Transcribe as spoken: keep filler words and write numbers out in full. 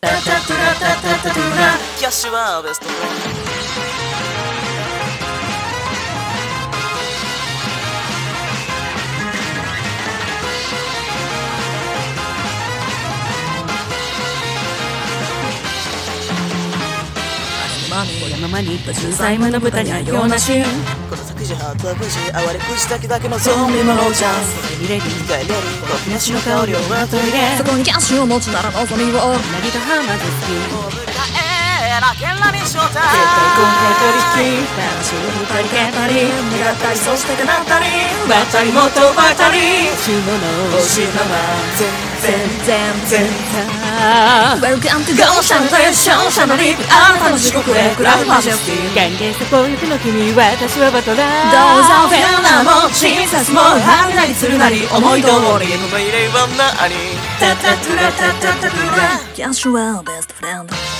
タタトゥラタタタトゥラキャッシュはベストフレンドこのままにじゅうさいもの豚には用なしこの作事ハートは無事哀れくじだけだけのゾンビものじゃんそれにレディーガイレディーコキナシの香りをまといでそこにキャッシュを持つなら望みを何とハマズ好きおぶかえなけんらにしょうた絶対今回取引話を二人けたり願ったりそして叶ったりまったりもっとばったり注文の欲しいまま全全然全然 Welcome to Go シャンテーションシャナリあなたの地獄へクラブマジェスティ歓迎サポートの君私はバトラーどうぞフェルナも親切もはみなりするなり思い通りこの入れはなにタタトゥラタタタトゥラキャッシュはベストフレンド